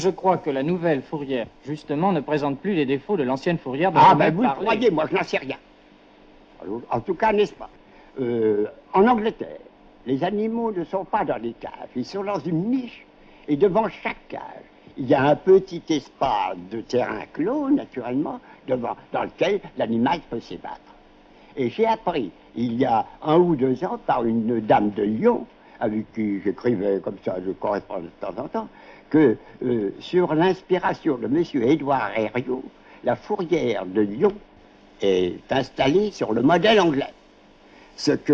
Je crois que la nouvelle fourrière, justement, ne présente plus les défauts de l'ancienne fourrière dont Ah, vous ben m'avez vous le parlé. croyez, moi je n'en sais rien. Alors, en tout cas, n'est-ce pas? En Angleterre, les animaux ne sont pas dans les cages, ils sont dans une niche. Et devant chaque cage, il y a un petit espace de terrain clos, naturellement, dans lequel l'animal peut s'ébattre. Et j'ai appris, il y a 1 ou 2 ans, par une dame de Lyon, avec qui j'écrivais comme ça, je correspondais de temps en temps, que sur l'inspiration de M. Édouard Herriot, la fourrière de Lyon est installée sur le modèle anglais. Ce qui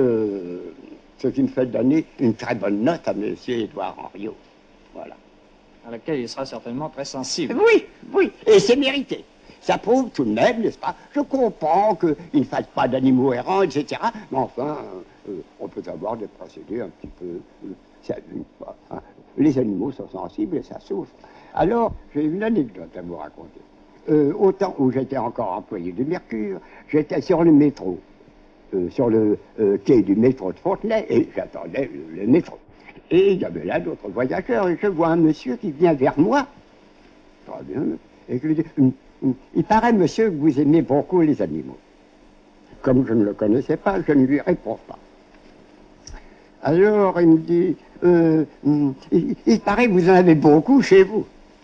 me fait donner une très bonne note à M. Édouard Herriot. Voilà. À laquelle il sera certainement très sensible. Oui, oui, et c'est mérité. Ça prouve tout de même, n'est-ce pas? Je comprends qu'il ne fasse pas d'animaux errants, etc. Mais enfin, on peut avoir des procédés un petit peu... les animaux sont sensibles et ça souffre. Alors, j'ai une anecdote à vous raconter. Au temps où j'étais encore employé du Mercure, j'étais sur le métro, sur le quai du métro de Fontenay, et j'attendais le métro. Et il y avait là d'autres voyageurs, et je vois un monsieur qui vient vers moi. Très bien. Et je lui dis, il paraît, monsieur, que vous aimez beaucoup les animaux. Comme je ne le connaissais pas, je ne lui réponds pas. Alors, il me dit, il paraît que vous en avez beaucoup chez vous.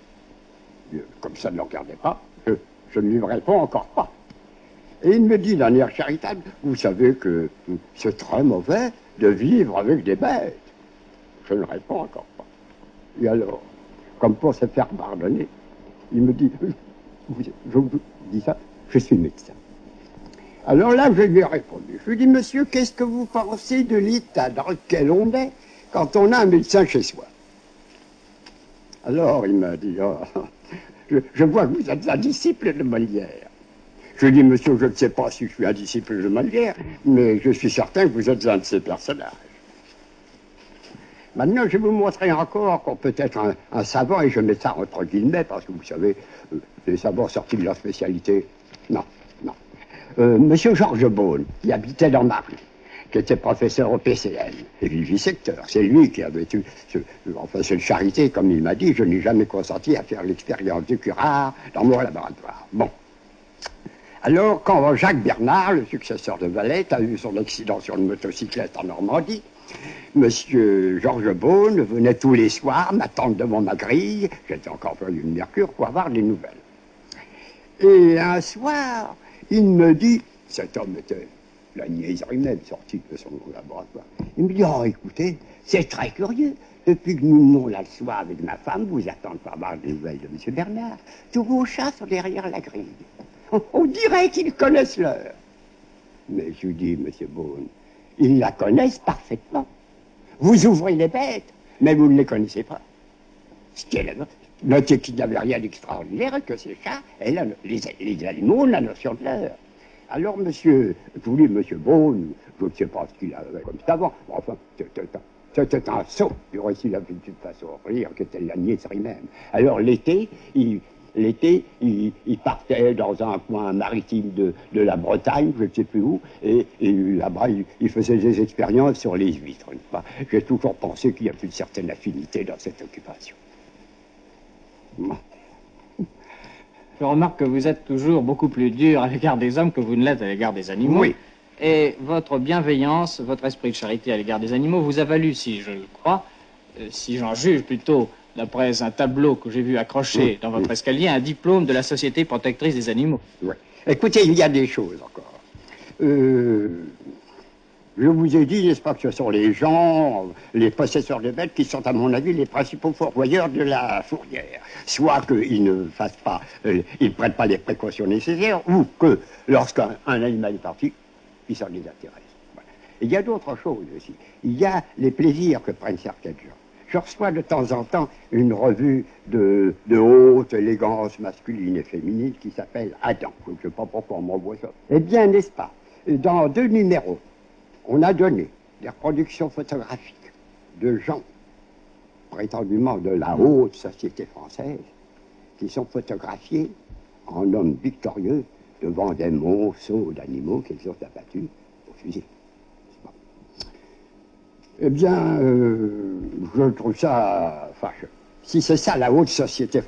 Comme ça ne le regardait pas, je ne lui réponds encore pas. Et il me dit d'un air charitable, vous savez que c'est très mauvais de vivre avec des bêtes. Je ne réponds encore pas. Et alors, comme pour se faire pardonner, il me dit, je vous dis ça, je suis médecin. Alors là, je lui ai répondu. Je lui ai dit, monsieur, qu'est-ce que vous pensez de l'état dans lequel on est quand on a un médecin chez soi? Alors, il m'a dit, oh, je vois que vous êtes un disciple de Molière. Je lui ai dit, monsieur, je ne sais pas si je suis un disciple de Molière, mais je suis certain que vous êtes un de ces personnages. Maintenant, je vais vous montrer encore qu'on peut être un savant, et je mets ça entre guillemets, parce que vous savez, les savants sortis de leur spécialité, non, non. Monsieur Georges Beaune, qui habitait dans Marly, qui était professeur au PCN, et vivisecteur, c'est lui qui avait eu, enfin c'est une charité, comme il m'a dit, je n'ai jamais consenti à faire l'expérience du curare dans mon laboratoire. Bon. Alors, quand Jacques Bernard, le successeur de Valette, a eu son accident sur une motocyclette en Normandie, Monsieur Georges Beaune venait tous les soirs m'attendre devant ma grille, j'étais encore employé du Mercure, pour avoir des nouvelles. Et un soir, il me dit, cet homme était la niaiserie même sortie de son laboratoire, il me dit, oh écoutez, c'est très curieux, depuis que nous venons là le soir avec ma femme, vous attendez pour avoir des nouvelles de Monsieur Bernard, tous vos chats sont derrière la grille. On dirait qu'ils connaissent l'heure. Mais je lui dis, Monsieur Beaune, ils la connaissent parfaitement. Vous ouvrez les bêtes, mais vous ne les connaissez pas. Ce qui est notez qu'il n'y avait rien d'extraordinaire, que ces chats, et les animaux ont la notion de l'heure. Alors, monsieur, je vous dis, monsieur Beaune, je ne sais pas ce qu'il avait comme savant, enfin, c'était un sot. Il aurait s'il avait une façon de rire, que c'était la niaiserie même. Alors, l'été, il partait dans un coin maritime de la Bretagne, je ne sais plus où, et là-bas, il faisait des expériences sur les huîtres. J'ai toujours pensé qu'il y avait une certaine affinité dans cette occupation. Bon. Je remarque que vous êtes toujours beaucoup plus dur à l'égard des hommes que vous ne l'êtes à l'égard des animaux. Oui. Et votre bienveillance, votre esprit de charité à l'égard des animaux vous a valu, si je le crois, si j'en juge plutôt, d'après un tableau que j'ai vu accroché dans votre escalier, un diplôme de la Société protectrice des animaux. Oui. Écoutez, il y a des choses encore. Je vous ai dit, n'est-ce pas, que ce sont les gens, les possesseurs de bêtes, qui sont, à mon avis, les principaux fourvoyeurs de la fourrière. Soit qu'ils ne fassent pas, ils ne prennent pas les précautions nécessaires, ou que, lorsqu'un animal est parti, ils s'en désintéressent. Voilà. Il y a d'autres choses aussi. Il y a les plaisirs que prennent certaines gens. Je reçois de temps en temps une revue de haute élégance masculine et féminine qui s'appelle Adam. Je ne sais pas pourquoi on m'envoie ça. Eh bien, n'est-ce pas, dans 2 numéros, on a donné des reproductions photographiques de gens prétendument de la haute société française qui sont photographiés en hommes victorieux devant des monceaux d'animaux qu'ils ont abattus au fusil. Eh bien, je trouve ça fâcheux. Si c'est ça la haute société